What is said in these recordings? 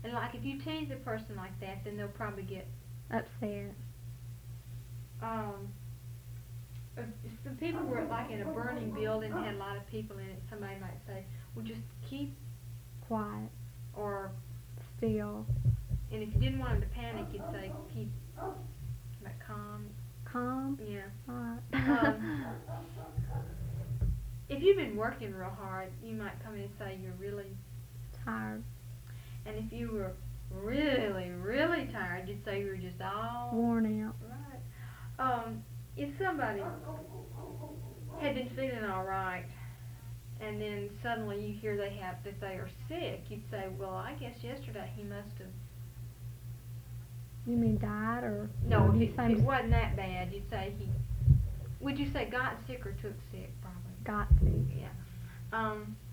And like if you tease a person like that, then they'll probably get upset. If some people were like in a burning building and had a lot of people in it, somebody might say, well, just keep Quiet. or Still. and if you didn't want them to panic, you'd say keep like calm. Calm. Yeah. Alright. If you've been working real hard, you might come in and say you're really Tired. and if you were really, really tired, you'd say you were just all Worn out. right. If somebody had been feeling all right, and then suddenly you hear that they are sick, you'd say, well, I guess yesterday he must have. You mean died or? No, or if it wasn't that bad, you'd say he. Would you say got sick or took sick? Probably. got sick. Yeah.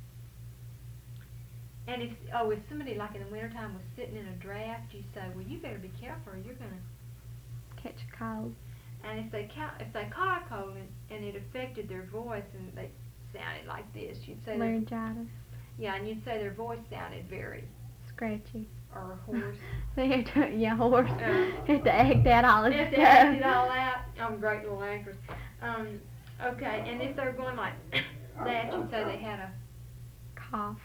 And if somebody like in the wintertime was sitting in a draft, you'd say, well, you better be careful or you're gonna Catch a cold. And if they caught a cold and it affected their voice and they sounded like this, you'd say Laryngitis. yeah, and you'd say their voice sounded very Scratchy. or hoarse. They had to, hoarse. Had to act that all They have to act it all out. I'm a great little actress. Okay, and if they're going like that, you'd say they had a cough.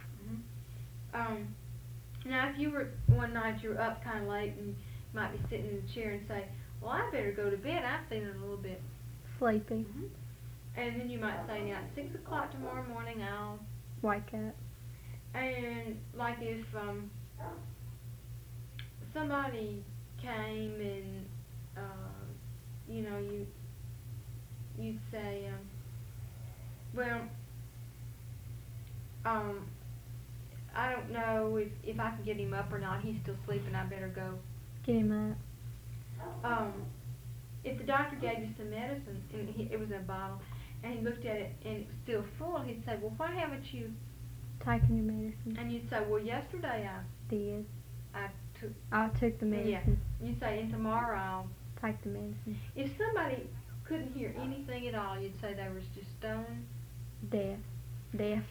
Now if you were one night you were up kind of late and you might be sitting in the chair and say, well, I better go to bed. I'm feeling a little bit Sleepy. And then you might say, now at 6 o'clock tomorrow morning I'll Wake up. And like if somebody came and you'd say, well, I don't know if I can get him up or not. He's still sleeping. I better go. Get him up. If the doctor gave you some medicine and it was in a bottle, and he looked at it and it was still full, he'd say, well, why haven't you Taking your medicine. And you'd say, well, yesterday Did. I took the medicine. Yeah. You'd say, and tomorrow I'll Take the medicine. If somebody couldn't hear anything at all, you'd say they was just stoned. Deaf.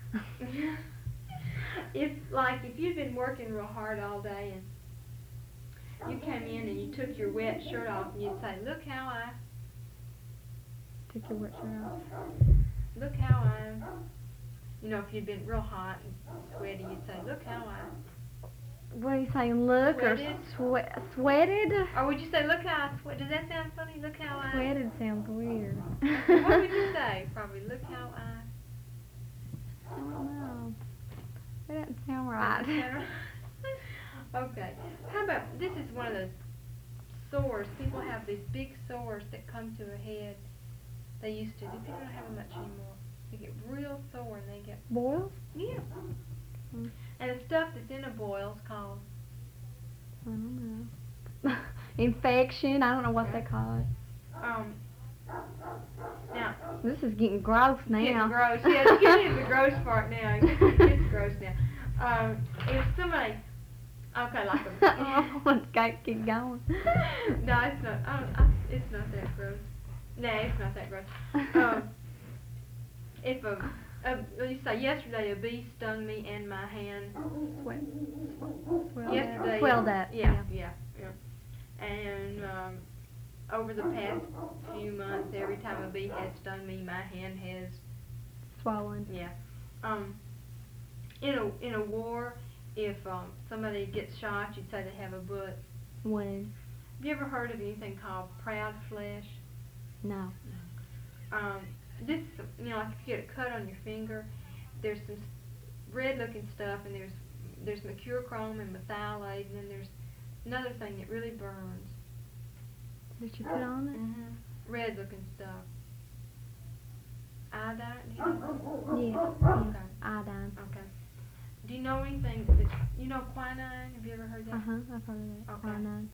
If you'd been working real hard all day and you came in and you took your wet shirt off and you'd say, look how I Took your wet shirt off. Look how I if you'd been real hot and sweaty, you'd say, look how I What are you saying? Look Sweated? or sweated? Or would you say, look how I sweat? Does that sound funny? Look how I Sweated sounds weird. What would you say? Probably, look how I don't know. That doesn't sound right. Okay. How about, this is one of those sores. People have these big sores that come to a head. They used to. People don't have them much anymore. They get real sore and they get... Boils? Yeah. Mm. And the stuff that's in a boil's called... I don't know. Infection? I don't know what they call it. Now... This is getting gross now. Getting gross. Yeah, it's getting the gross part now. It's gross now. If somebody... Okay, like a... Let's keep going. No, it's not. It's not that gross. No, it's not that gross. If you say yesterday a bee stung me and my hand. Yesterday. Swelled up. Yeah. And over the past few months, every time a bee has stung me, my hand has Swollen. Yeah. In a war, if somebody gets shot, you'd say they have a bullet wound. Have you ever heard of anything called proud flesh? No. This, like if you get a cut on your finger, there's some red-looking stuff, and there's mercurochrome and methylate, and then there's another thing that really burns. Did you put on it? Red-looking stuff. Iodine? Do you know? Yes. Okay. Iodine. Okay. Do you know anything? You know quinine? Have you ever heard that? I've heard of that. Okay. Quinine.